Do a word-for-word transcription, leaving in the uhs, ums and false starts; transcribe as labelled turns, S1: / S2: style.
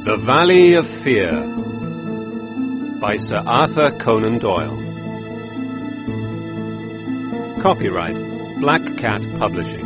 S1: The Valley of Fear by Sir Arthur Conan Doyle. Copyright Black Cat Publishing.